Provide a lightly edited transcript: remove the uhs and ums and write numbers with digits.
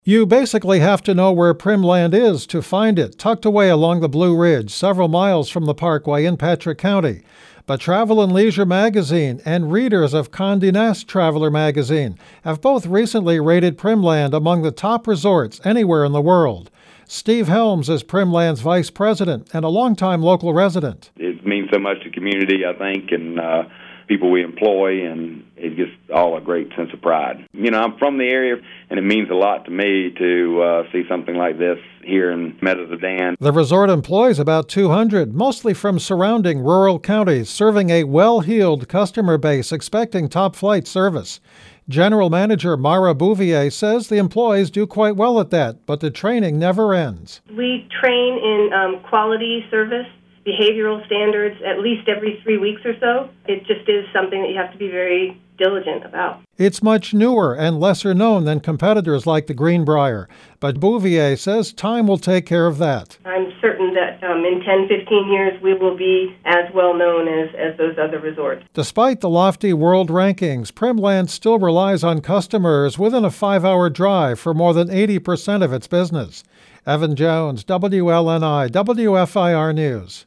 You basically have to know where Primland is to find it, tucked away along the Blue Ridge, several miles from the Parkway in Patrick County. But Travel and Leisure magazine and readers of Condé Nast Traveler magazine have both recently rated Primland among the top resorts anywhere in the world. Steve Helms is Primland's vice president and a longtime local resident. It means so much to the community, I think, and people we employ, and it gives all a great sense of pride. I'm from the area, and it means a lot to me to see something like this here in Meadows of Dan. The resort employs about 200, mostly from surrounding rural counties, serving a well-heeled customer base expecting top-flight service. General Manager Mara Bouvier says the employees do quite well at that, but the training never ends. We train in quality service, behavioral standards at least every 3 weeks or so. It just is something that you have to be very diligent about. It's much newer and lesser known than competitors like the Greenbrier, but Bouvier says time will take care of that. I'm certain that in 10, 15 years we will be as well known as those other resorts. Despite the lofty world rankings, Primland still relies on customers within a 5-hour drive for more than 80% of its business. Evan Jones, WLNI, WFIR News.